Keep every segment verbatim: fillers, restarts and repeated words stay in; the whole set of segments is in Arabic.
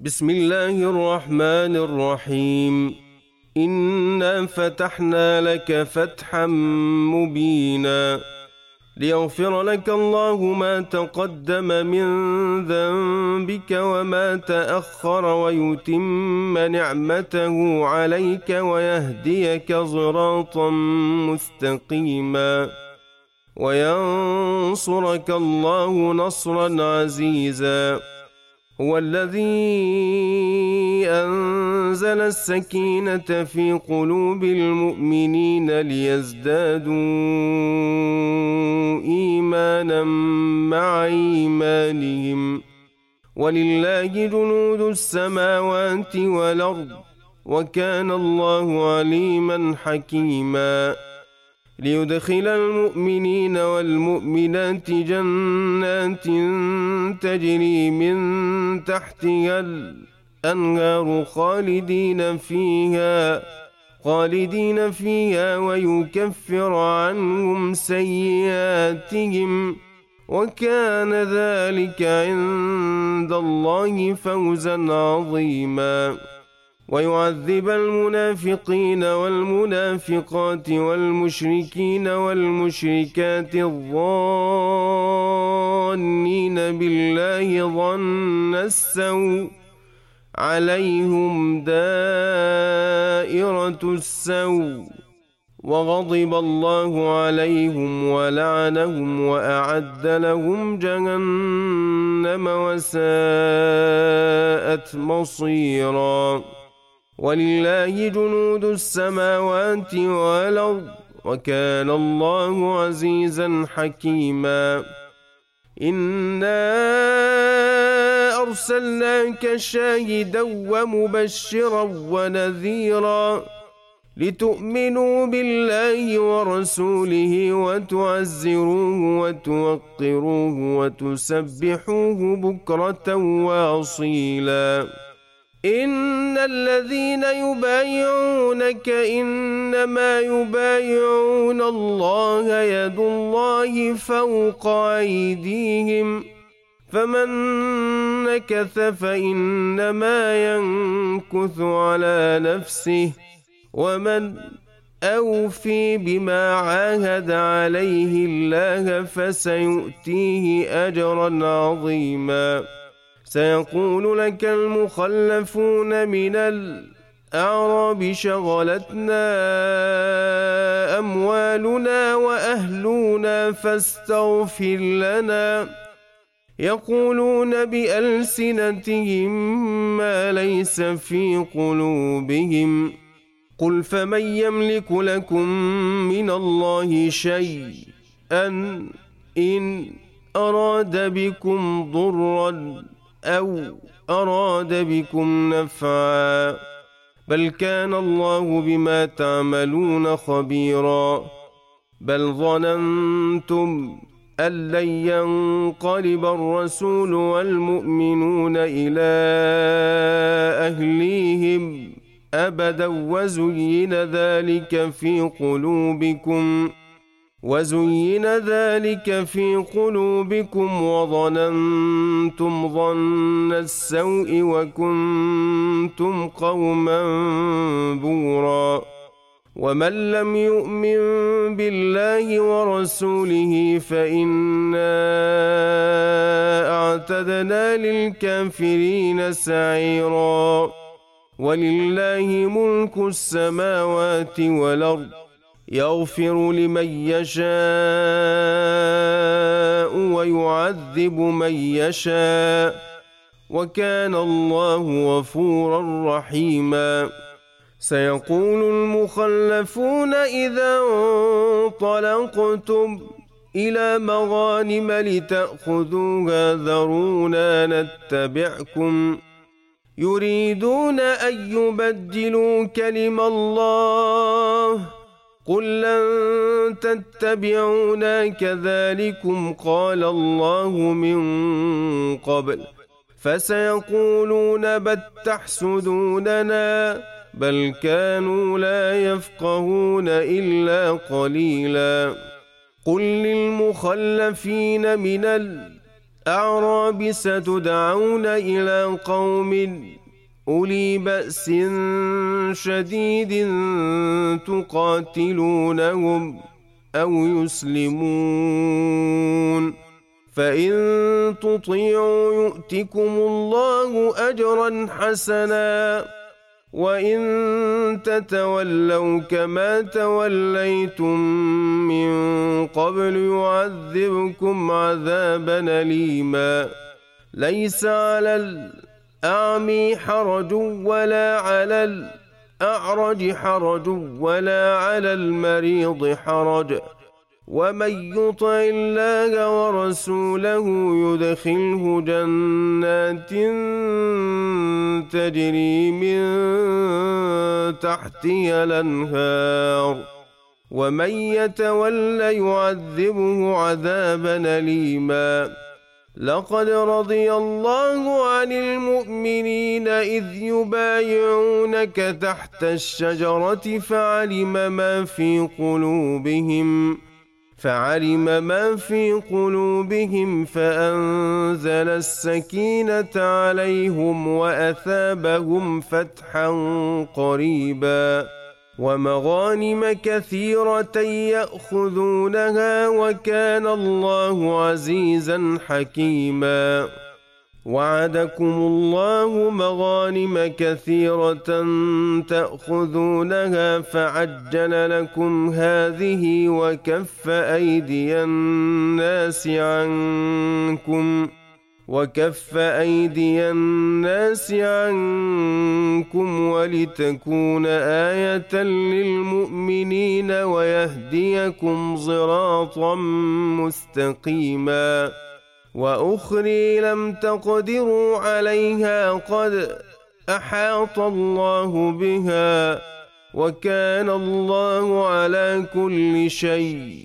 بسم الله الرحمن الرحيم. إنا فتحنا لك فتحا مبينا ليغفر لك الله ما تقدم من ذنبك وما تأخر ويتم نعمته عليك ويهديك صراطا مستقيما وينصرك الله نصرا عزيزا. هو الذي أنزل السكينة في قلوب المؤمنين ليزدادوا إيمانا مع إيمانهم ولله جنود السماوات والأرض وكان الله عليما حكيما. ليدخل المؤمنين والمؤمنات جنات تجري من تحتها الأنهار خالدين فيها خالدين فيها ويكفر عنهم سيئاتهم وكان ذلك عند الله فوزا عظيما. ويعذب المنافقين والمنافقات والمشركين والمشركات الظانين بالله ظن السوء عليهم دائرة السوء وغضب الله عليهم ولعنهم وأعد لهم جهنم وساءت مصيرا. ولله جنود السماوات والأرض وكان الله عزيزا حكيما. إنا أرسلناك شاهدا ومبشرا ونذيرا لتؤمنوا بالله ورسوله وتعزروه وتوقروه وتسبحوه بكرة وأصيلا. إن الذين يبايعونك إنما يبايعون الله يد الله فوق أيديهم فمن نكث فإنما ينكث على نفسه ومن أوفي بما عاهد عليه الله فسيؤتيه أجرا عظيما. سيقول لك المخلفون من الأعراب شغلتنا أموالنا وأهلنا فاستغفر لنا يقولون بألسنتهم ما ليس في قلوبهم قل فمن يملك لكم من الله شيئا إن أراد بكم ضرا أو أراد بكم نفعا بل كان الله بما تعملون خبيرا. بل ظننتم أن لن ينقلب الرسول والمؤمنون إلى أهليهم أبدا وزين ذلك في قلوبكم وزين ذلك في قلوبكم وظننتم ظن السوء وكنتم قوما بورا. ومن لم يؤمن بالله ورسوله فإنا أعتدنا للكافرين سعيرا. ولله ملك السماوات والأرض يغفر لمن يشاء ويعذب من يشاء وكان الله غفورا رحيما. سيقول المخلفون إذا انطلقتم إلى مغانم لتأخذوها ذرونا نتبعكم يريدون أن يبدلوا كلم الله قل لن تتبعونا كذلكم قال الله من قبل فسيقولون بل تحسدوننا بل كانوا لا يفقهون إلا قليلا. قل للمخلفين من أعراب ستدعون إلى قوم أولي بأس شديد تقاتلونهم أو يسلمون، فإن تطيعوا يؤتكم الله أجرا حسنا، وإن تتولوا كما توليتم من قبل يعذبكم عذابا أليما. ليس على الأعمى حرج ولا على الأعرج حرج ولا على المريض حرج، ومن يطع الله ورسوله يدخله جنات تجري من تحتها الأنهار، ومن يتولى يعذبه عذابا أليما. لقد رضي الله عن المؤمنين إذ يبايعونك تحت الشجرة فعلم ما في قلوبهم فعلم ما في قلوبهم فأنزل السكينة عليهم وأثابهم فتحا قريبا، ومغانم كثيرة يأخذونها، وكان الله عزيزا حكيما. وعدكم الله مغانم كثيرة تأخذونها فعجل لكم هذه وكف أيدي الناس عنكم وكف أيدي الناس عنكم ولتكون آية للمؤمنين ويهديكم صراطا مستقيما. وأخرى لم تقدروا عليها قد أحاط الله بها، وكان الله على كل شيء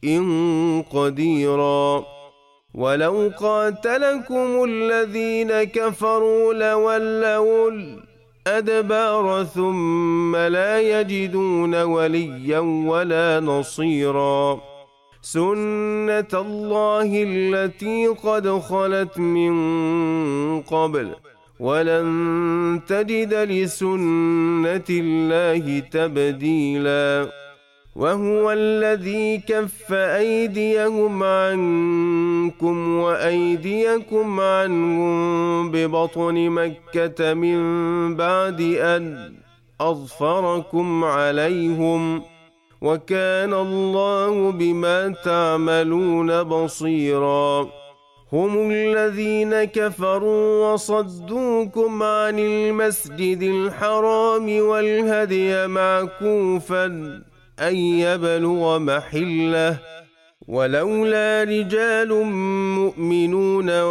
قديرا. ولو قاتلكم الذين كفروا لولوا الأدبار ثم لا يجدون وليا ولا نصيرا. سنة الله التي قد خلت من قبل، ولن تجد لسنة الله تبديلا. وهو الذي كف أيديهم عنكم وأيديكم عنهم ببطن مكة من بعد أن أظفركم عليهم، وكان الله بما تعملون بصيرا. هم الذين كفروا وصدوكم عن المسجد الحرام والهدي معكوفا أن يبلغ محله، ولولا رجال مؤمنون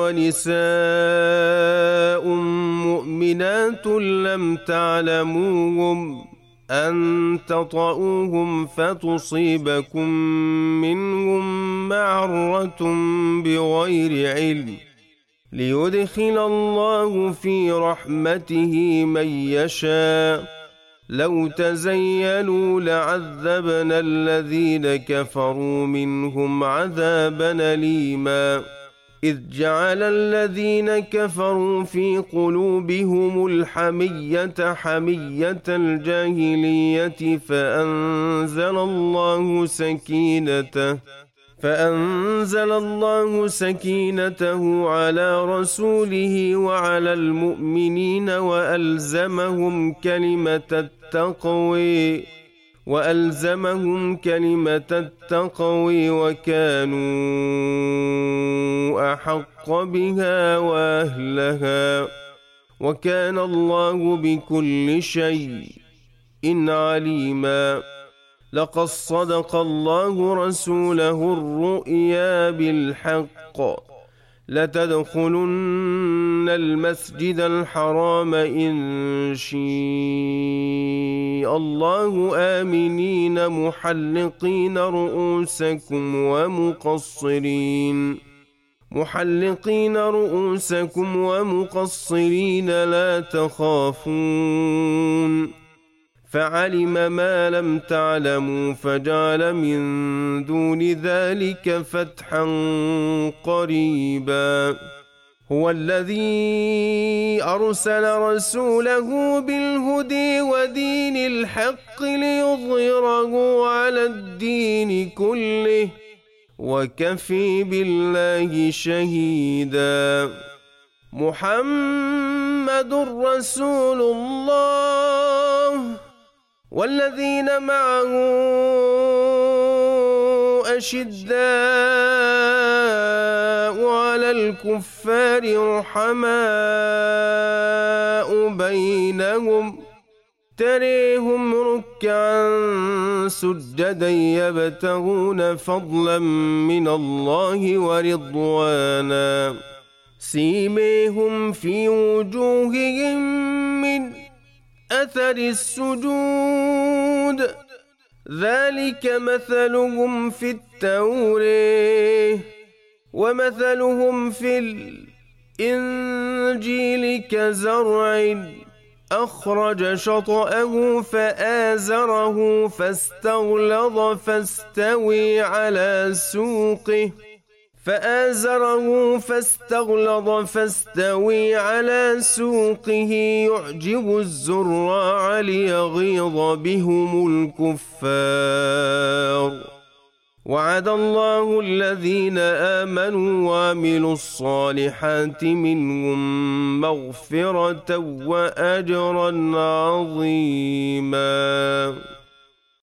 ونساء مؤمنات لم تعلموهم أن تطؤوهم فتصيبكم منهم معرة بغير علم، ليدخل الله في رحمته من يشاء. لو تزينوا لعذبنا الذين كفروا منهم عذابا أليما. إذ جعل الذين كفروا في قلوبهم الحمية حمية الجاهلية فأنزل الله سكينته فأنزل الله سكينته على رسوله وعلى المؤمنين وألزمهم كلمة التقوى وألزمهم كلمة التقوى وكانوا أحق بها وأهلها، وكان الله بكل شيء عليما. لقد صدق الله رسوله الرؤيا بالحق، لتدخلن المسجد الحرام إن شاء الله آمنين محلقين رؤوسكم ومقصرين محلقين رؤوسكم ومقصرين لا تخافون، فعلم ما لم تعلموا فجعل من دون ذلك فتحا قريبا. هو الذي أرسل رسوله بالهدى ودين الحق ليظهره على الدين كله وكفى بالله شهيدا. محمد رسول الله والذين معه أشداء على الكفار رحماء بينهم تريهم ركعا سجدا يبتغون فضلا من الله ورضوانا سيماهم في وجوههم من أثر السجود ذلك مثلهم في التوراة ومثلهم في الإنجيل كزرع أخرج شطأه فآزره فاستغلظ فاستوي على سوقه فآزره فاستغلظ فاستوي على سوقه يعجب الزراع ليغيظ بهم الكفار. وعد الله الذين آمنوا وعملوا الصالحات منهم مغفرة وأجرا عظيما.